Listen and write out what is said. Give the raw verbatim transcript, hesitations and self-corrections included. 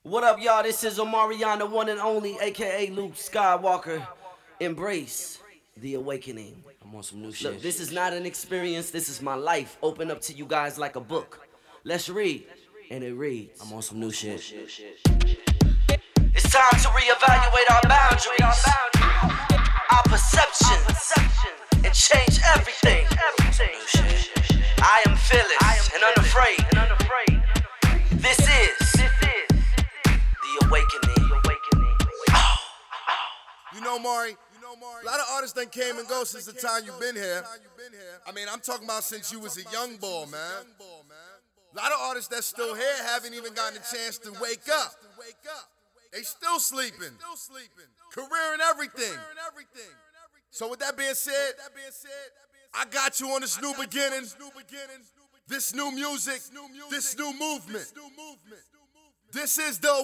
What up, y'all? This is Omarion, the one and only, aka Luke Skywalker. Embrace the awakening. I'm on some new shit. Look, this is not an experience, this is my life. Open up to you guys like a book. Let's read. And it reads. I'm on some new shit. It's time to reevaluate our boundaries, our perceptions, and change everything. I am fearless and unafraid. This is the awakening. You know, Mari, a lot of artists done came and go since the time you've been here. I mean, I'm talking about since you was a young boy, man. A lot of artists that's still here haven't even gotten a chance to wake up. They still sleeping. Career and everything. So with that being said, I got you on this new beginning, this new music, this new movement. This is the